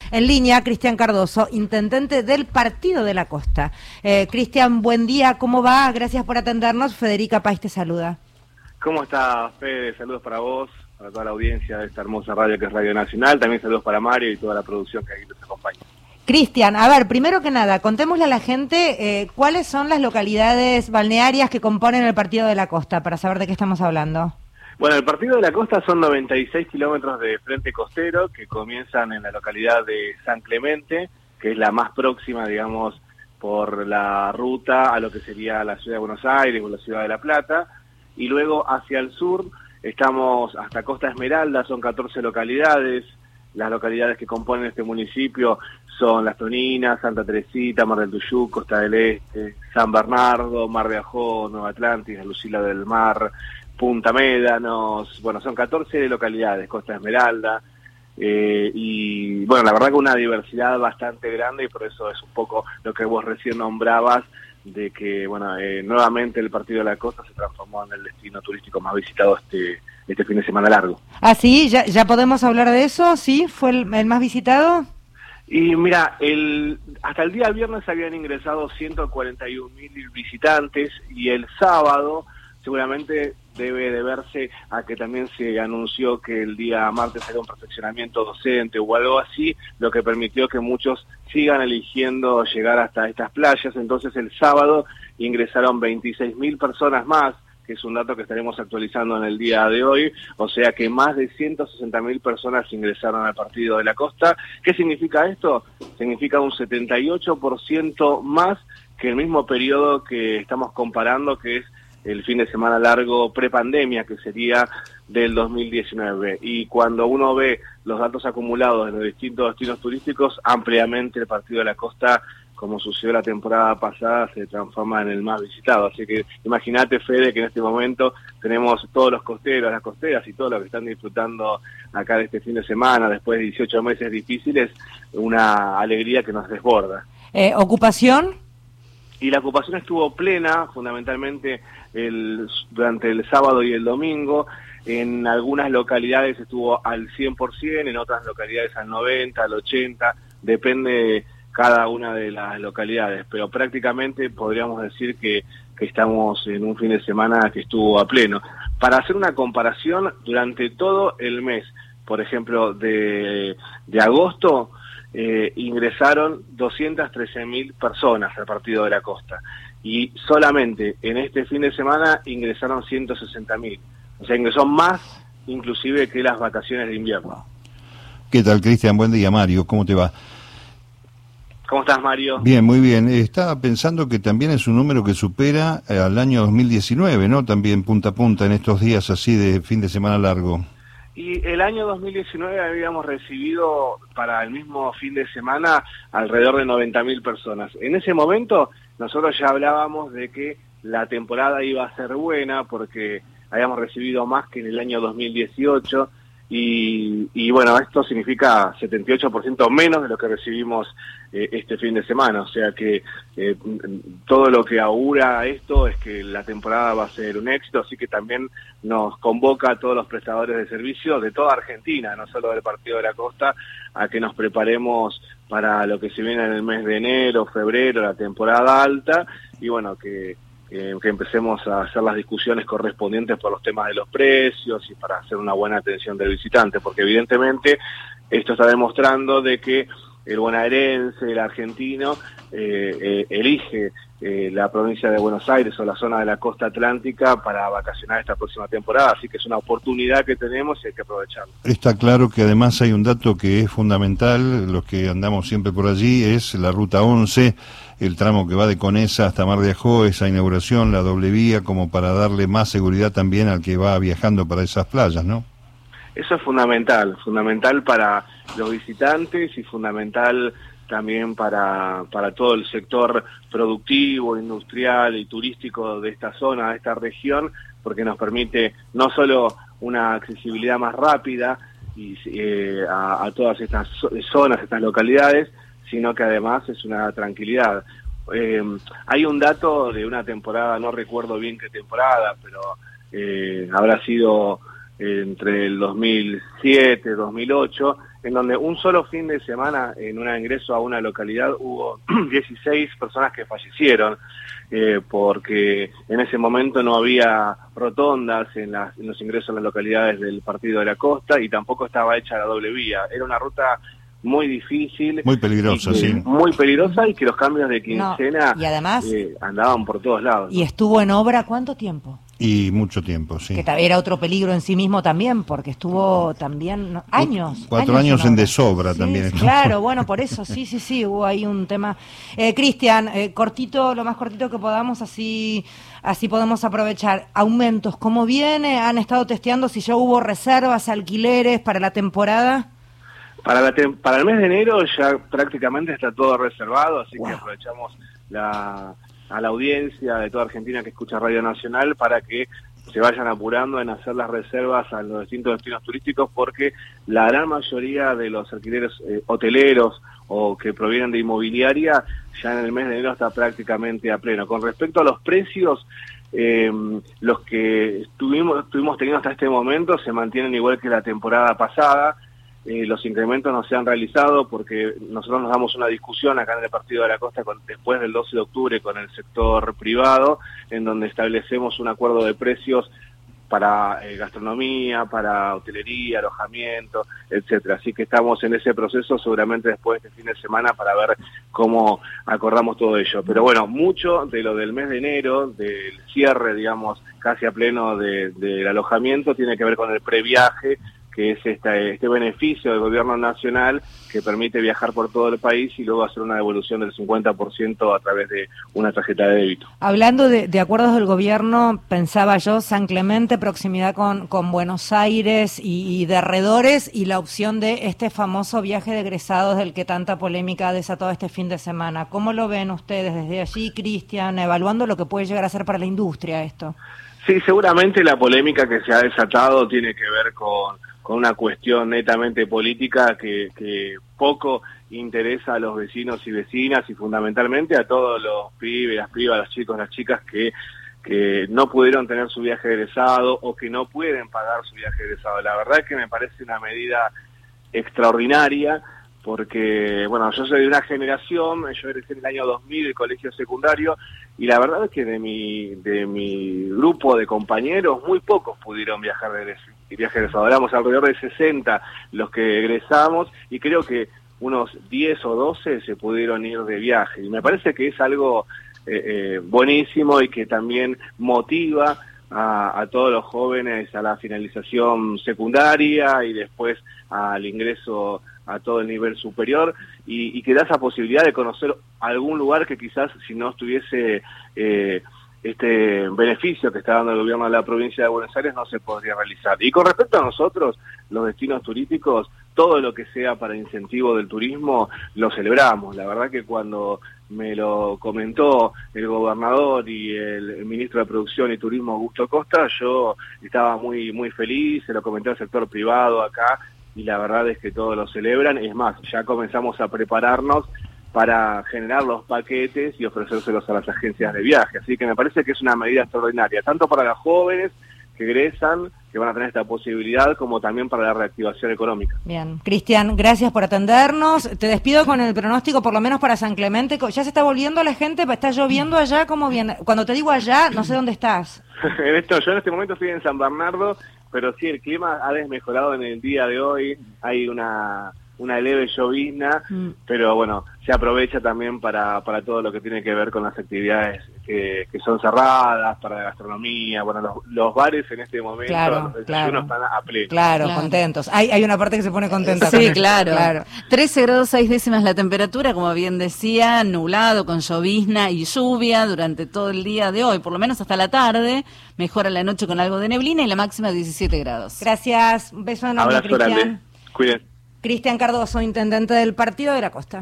En línea, Cristian Cardoso, intendente del Partido de la Costa. Cristian, buen día, ¿cómo va? Gracias por atendernos. Federica País te saluda. ¿Cómo estás, Fede? Saludos para vos, para toda la audiencia de esta hermosa radio que es Radio Nacional. También saludos para Mario y toda la producción que aquí nos acompaña. Cristian, a ver, primero que nada, contémosle a la gente cuáles son las localidades balnearias que componen el Partido de la Costa, para saber de qué estamos hablando. Bueno, el Partido de la Costa son 96 kilómetros de frente costero que comienzan en la localidad de San Clemente, que es la más próxima, digamos, por la ruta a lo que sería la ciudad de Buenos Aires o la ciudad de La Plata, y luego hacia el sur estamos hasta Costa Esmeralda, son 14 localidades. Las localidades que componen este municipio son Las Toninas, Santa Teresita, Mar del Tuyú, Costa del Este, San Bernardo, Mar de Ajó, Nueva Atlántida, Lucila del Mar, Punta Médanos. Bueno, son 14 localidades, Costa Esmeralda, y bueno, la verdad que una diversidad bastante grande, y por eso es un poco lo que vos recién nombrabas, de que bueno, nuevamente el Partido de la Costa se transformó en el destino turístico más visitado este fin de semana largo. Ah, sí, ya podemos hablar de eso, ¿sí? ¿Fue el más visitado? Y mira, hasta el día viernes habían ingresado 141.000 visitantes, y el sábado seguramente debe deberse a que también se anunció que el día martes era un perfeccionamiento docente o algo así, lo que permitió que muchos sigan eligiendo llegar hasta estas playas. Entonces el sábado ingresaron 26.000 personas más, que es un dato que estaremos actualizando en el día de hoy, o sea que más de 160.000 personas ingresaron al Partido de la Costa. ¿Qué significa esto? Significa un 78% más que el mismo periodo que estamos comparando, que es el fin de semana largo prepandemia, que sería del 2019. Y cuando uno ve los datos acumulados de los distintos destinos turísticos, ampliamente el Partido de la Costa, como sucedió la temporada pasada, se transforma en el más visitado. Así que imagínate, Fede, que en este momento tenemos todos los costeros, las costeras y todos los que están disfrutando acá de este fin de semana, después de 18 meses difíciles, una alegría que nos desborda. ¿Ocupación? Y la ocupación estuvo plena, fundamentalmente durante el sábado y el domingo. En algunas localidades estuvo al 100%, en otras localidades al 90%, al 80%, depende cada una de las localidades, pero prácticamente podríamos decir que estamos en un fin de semana que estuvo a pleno. Para hacer una comparación, durante todo el mes, por ejemplo, de agosto, ingresaron 213.000 personas al Partido de la Costa, y solamente en este fin de semana ingresaron 160.000, o sea, ingresó más inclusive que las vacaciones de invierno. ¿Qué tal, Cristian? Buen día, Mario, ¿cómo te va? ¿Cómo estás, Mario? Bien, muy bien. Estaba pensando que también es un número que supera al año 2019, ¿no? También punta a punta en estos días así de fin de semana largo. Y el año 2019 habíamos recibido para el mismo fin de semana alrededor de 90.000 personas. En ese momento nosotros ya hablábamos de que la temporada iba a ser buena porque habíamos recibido más que en el año 2018 y bueno, esto significa 78% menos de lo que recibimos este fin de semana, o sea que todo lo que augura esto es que la temporada va a ser un éxito, así que también nos convoca a todos los prestadores de servicios de toda Argentina, no solo del Partido de la Costa, a que nos preparemos para lo que se viene en el mes de enero, febrero, la temporada alta, y bueno, que empecemos a hacer las discusiones correspondientes por los temas de los precios y para hacer una buena atención del visitante, porque evidentemente esto está demostrando de que el bonaerense, el argentino, elige la provincia de Buenos Aires o la zona de la costa atlántica para vacacionar esta próxima temporada, así que es una oportunidad que tenemos y hay que aprovecharla. Está claro que además hay un dato que es fundamental, los que andamos siempre por allí, es la Ruta 11, el tramo que va de Conesa hasta Mar de Ajó, esa inauguración, la doble vía, como para darle más seguridad también al que va viajando para esas playas, ¿no? Eso es fundamental para los visitantes y fundamental también para todo el sector productivo, industrial y turístico de esta zona, de esta región, porque nos permite no solo una accesibilidad más rápida y a todas estas zonas, estas localidades, sino que además es una tranquilidad. Hay un dato de una temporada, no recuerdo bien qué temporada, pero habrá sido entre el 2007, 2008, en donde un solo fin de semana en un ingreso a una localidad hubo 16 personas que fallecieron, porque en ese momento no había rotondas en los ingresos a las localidades del Partido de la Costa y tampoco estaba hecha la doble vía. Era una ruta muy difícil, muy peligrosa, sí, muy peligrosa, y que los cambios de quincena y además andaban por todos lados, ¿no? Y estuvo en obra ¿cuánto tiempo? Y mucho tiempo, sí. Que era otro peligro en sí mismo también, porque estuvo también años. 4 años en desobra también. Claro, bueno, por eso, sí, hubo ahí un tema. Cristian, cortito, lo más cortito que podamos, así podemos aprovechar. Aumentos, ¿cómo viene? ¿Han estado testeando si ya hubo reservas, alquileres para la temporada? Para el mes de enero ya prácticamente está todo reservado, así que aprovechamos a la audiencia de toda Argentina que escucha Radio Nacional para que se vayan apurando en hacer las reservas a los distintos destinos turísticos, porque la gran mayoría de los alquileres hoteleros o que provienen de inmobiliaria ya en el mes de enero está prácticamente a pleno. Con respecto a los precios, los que estuvimos teniendo hasta este momento se mantienen igual que la temporada pasada. Los incrementos no se han realizado porque nosotros nos damos una discusión acá en el Partido de la Costa después del 12 de octubre con el sector privado, en donde establecemos un acuerdo de precios para gastronomía, para hotelería, alojamiento, etcétera. Así que estamos en ese proceso seguramente después de este fin de semana para ver cómo acordamos todo ello. Pero bueno, mucho de lo del mes de enero, del cierre, digamos, casi a pleno del alojamiento, tiene que ver con el previaje, que es este beneficio del gobierno nacional que permite viajar por todo el país y luego hacer una devolución del 50% a través de una tarjeta de débito. Hablando de acuerdos del gobierno, pensaba yo, San Clemente, proximidad con Buenos Aires y de alrededores, y la opción de este famoso viaje de egresados del que tanta polémica ha desatado este fin de semana. ¿Cómo lo ven ustedes desde allí, Cristian, evaluando lo que puede llegar a ser para la industria esto? Sí, seguramente la polémica que se ha desatado tiene que ver con una cuestión netamente política que poco interesa a los vecinos y vecinas y fundamentalmente a todos los pibes, las pibas, los chicos, las chicas que no pudieron tener su viaje egresado o que no pueden pagar su viaje egresado. La verdad es que me parece una medida extraordinaria porque, bueno, yo soy de una generación, yo egresé en el año 2000 el colegio secundario, y la verdad es que de mi grupo de compañeros muy pocos pudieron viajar de viaje egresado. Éramos alrededor de 60 los que egresamos y creo que unos 10 o 12 se pudieron ir de viaje. Y me parece que es algo buenísimo y que también motiva a todos los jóvenes a la finalización secundaria y después al ingreso a todo el nivel superior y que da esa posibilidad de conocer algún lugar que quizás si no estuviese este beneficio que está dando el gobierno de la provincia de Buenos Aires no se podría realizar. Y con respecto a nosotros, los destinos turísticos, todo lo que sea para incentivo del turismo lo celebramos. La verdad que cuando me lo comentó el gobernador y el ministro de Producción y Turismo, Augusto Costa, yo estaba muy feliz, se lo comenté al sector privado acá, y la verdad es que todos lo celebran. Es más, ya comenzamos a prepararnos para generar los paquetes y ofrecérselos a las agencias de viaje. Así que me parece que es una medida extraordinaria, tanto para los jóvenes que egresan, que van a tener esta posibilidad, como también para la reactivación económica. Bien, Cristian, gracias por atendernos. Te despido con el pronóstico, por lo menos para San Clemente. ¿Ya se está volviendo la gente? ¿Está lloviendo allá? ¿Cómo viene? Cuando te digo allá, no sé dónde estás. Yo en este momento estoy en San Bernardo, pero sí, el clima ha desmejorado en el día de hoy. Hay una leve llovizna, pero bueno, se aprovecha también para todo lo que tiene que ver con las actividades que son cerradas, para la gastronomía. Bueno, los bares en este momento, los desayunos están a pleno. Claro, contentos. Hay una parte que se pone contenta. Sí, claro. 13 grados 6 décimas la temperatura, como bien decía, nublado, con llovizna y lluvia durante todo el día de hoy, por lo menos hasta la tarde. Mejora la noche con algo de neblina y la máxima 17 grados. Gracias. Un beso enorme, Cristian. Cuídense. Cristian Cardoso, intendente del Partido de la Costa.